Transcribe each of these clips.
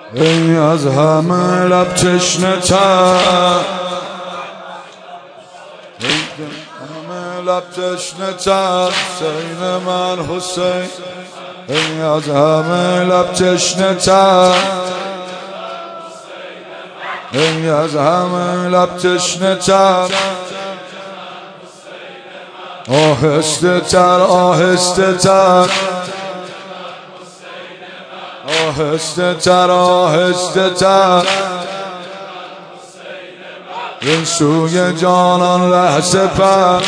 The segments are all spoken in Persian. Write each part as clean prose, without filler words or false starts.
ای از همه لب تشنه تر، همه لب تشنه تر، حسین من حسین. ای از همه لب تشنه تر، ای از همه لب تشنه تر، آهسته تر آهسته تر، آهسته تر آهسته تر، این سوی جانان ره سپر،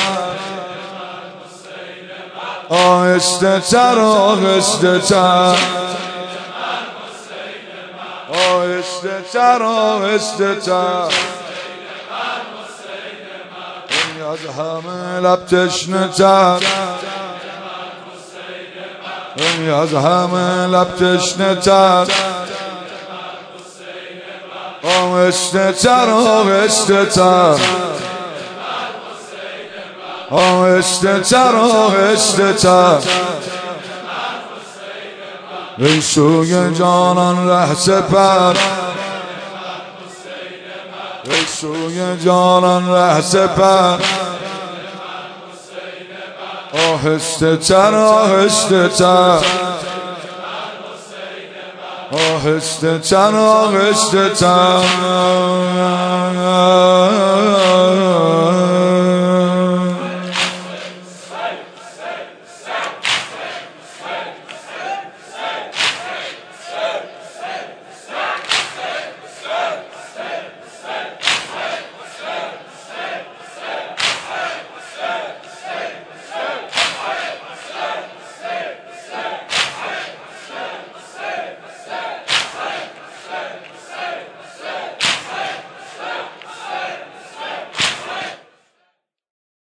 آهسته تر آهسته تر، آهسته تر آهسته تر، ای از همه لب تشنه تر، ای از همه لب تشنه تر، آهسته تر آهسته تر، آهسته تر آهسته تر، ای سوی جانان ره سپر، ای سوی جانان ره سپر، آهسته تر آهسته تر، آهسته تر آهسته تر.